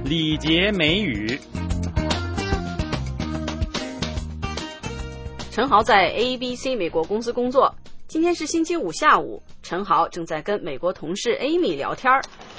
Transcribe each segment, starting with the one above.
礼节美语。 陈豪在 ABC 美国公司工作，今天是星期五下午，陈豪正在跟美国同事 Amy 聊天。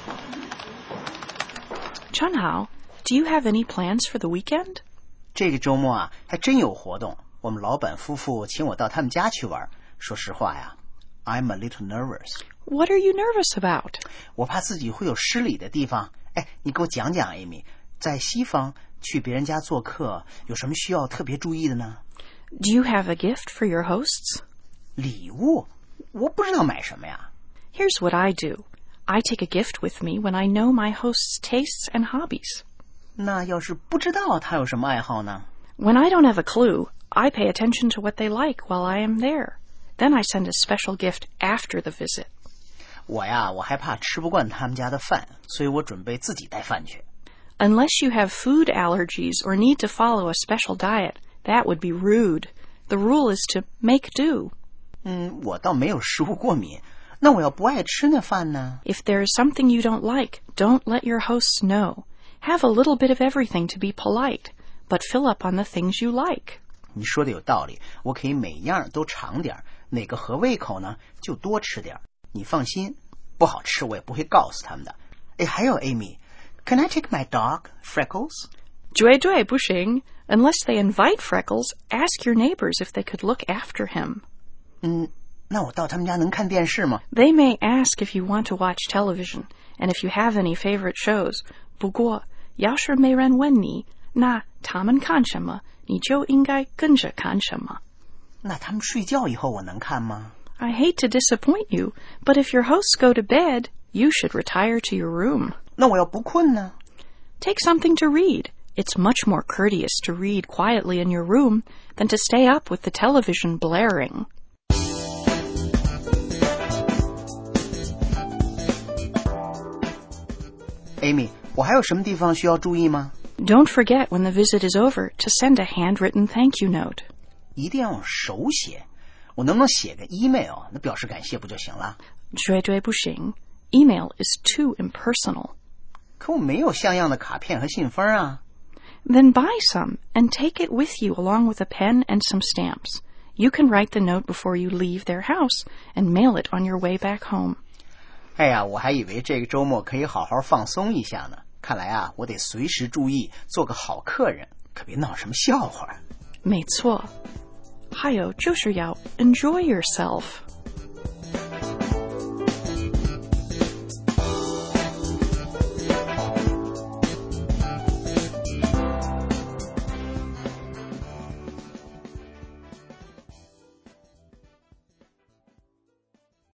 陈豪 do you have any plans for the weekend? 这个周末啊，还真有活动。我们老板夫妇请我到他们家去玩。说实话呀 ，I'm a little nervous. What are you nervous about? 我怕自己会有失礼的地方。哎，你给我讲讲 ，Amy， 在西方去别人家做客，有什么需要特别注意的呢？ Do you have a gift for your hosts? 礼物？我不知道买什么呀。 Here's what I do.I take a gift with me when I know my host's tastes and hobbies. 那要是不知道他有什么爱好呢？ When I don't have a clue, I pay attention to what they like while I am there. Then I send a special gift after the visit. 我还怕吃不惯他们家的饭，所以我准备自己带饭去。 Unless you have food allergies or need to follow a special diet, that would be rude. The rule is to make do. 我倒没有食物过敏。那我要不爱吃那饭呢？ If there is something you don't like, don't let your hosts know. Have a little bit of everything to be polite, but fill up on the things you like. 你说的有道理，我可以每样都尝点，哪个合胃口呢，就多吃点。你放心，不好吃我也不会告诉他们的。哎，还有 Amy， Can I take my dog, Freckles? 绝对不行. Unless they invite Freckles, ask your neighbors if they could look after him. 那我到他们家能看电视吗？ They may ask if you want to watch television, and if you have any favorite shows. 不过，要是没人问你，那他们看什么，你就应该跟着看什么。 那他们睡觉以后我能看吗？ I hate to disappoint you, but if your hosts go to bed, you should retire to your room. 那我要不困呢？ Take something to read. It's much more courteous to read quietly in your room than to stay up with the television blaring. Amy， 我还有什么地方需要注意吗？ Don't forget when the visit is over to send a handwritten thank you note. 一定要用手写。我能不能写个 email， 那表示感谢不就行了？ 绝对不行. Email is too impersonal. 可我没有像样的卡片和信封啊。 Then buy some and take it with you along with a pen and some stamps. You can write the note before you leave their house and mail it on your way back home. 哎呀，我还以为这个周末可以好好放松一下呢。看来啊，我得随时注意，做个好客人，可别闹什么笑话。 没错，还有就是要 enjoy yourself.